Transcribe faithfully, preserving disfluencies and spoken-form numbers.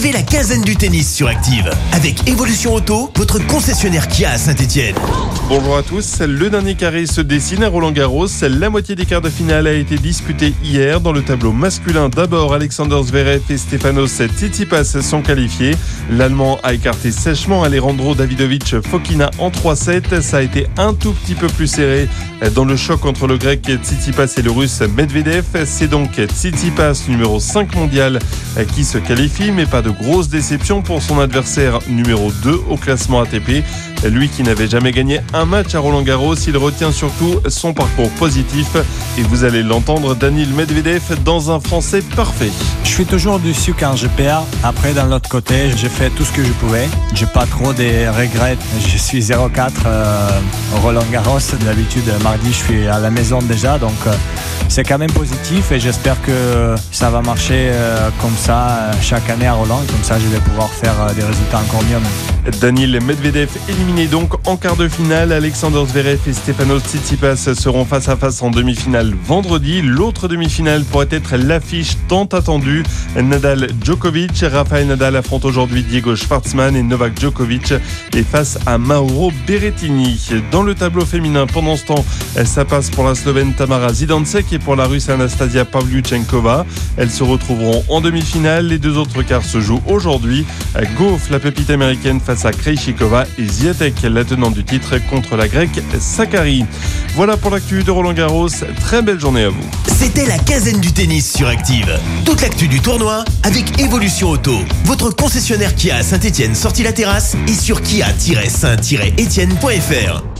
Vivez la quinzaine du tennis sur Active. Avec Evolution Auto, votre concessionnaire Kia à Saint-Etienne. Bonjour à tous, le dernier carré se dessine à Roland-Garros. La moitié des quarts de finale a été disputée hier. Dans le tableau masculin, d'abord Alexander Zverev et Stefanos Tsitsipas sont qualifiés. L'Allemand a écarté sèchement Alejandro Davidovich Fokina en trois sept. Ça a été un tout petit peu plus serré dans le choc entre le grec Tsitsipas et le russe Medvedev. C'est donc Tsitsipas, numéro cinq mondial, qui se qualifie, mais pas de grosse déception pour son adversaire numéro deux au classement A T P. Lui qui n'avait jamais gagné un match à Roland-Garros, il retient surtout son parcours positif. Et vous allez l'entendre, Daniil Medvedev dans un français parfait. Je suis toujours déçu quand je perds. Après, d'un autre côté, j'ai fait tout ce que je pouvais. J'ai pas trop de regrets. Je suis zéro quatre euh, au Roland-Garros. D'habitude, mardi, je suis à la maison déjà. Donc, euh, c'est quand même positif et j'espère que ça va marcher euh, comme ça euh, chaque année à Roland. Comme ça, je vais pouvoir faire euh, des résultats encore mieux. Daniil Medvedev éliminé donc en quart de finale. Alexander Zverev et Stefanos Tsitsipas seront face à face en demi-finale vendredi. L'autre demi-finale pourrait être l'affiche tant attendue. Nadal-Djokovic. Rafael Nadal affronte aujourd'hui Diego Schwartzmann et Novak Djokovic est face à Mauro Berrettini. Dans le tableau féminin, pendant ce temps, ça passe pour la Slovène Tamara Zidansek et pour la Russe Anastasia Pavlyuchenkova. Elles se retrouveront en demi-finale. Les deux autres quarts se jouent aujourd'hui. Gauff, la pépite américaine, face à Krejcikova et Swiatek, la tenante du titre, contre la grecque Sakkari. Voilà pour l'actu de Roland-Garros. Très belle journée à vous. C'était la quinzaine du tennis sur Active. Toute l'actu du tournoi avec Evolution Auto. Votre concessionnaire Kia à Saint-Etienne, sortie la terrasse et sur kia tiret saint tiret etienne point f r.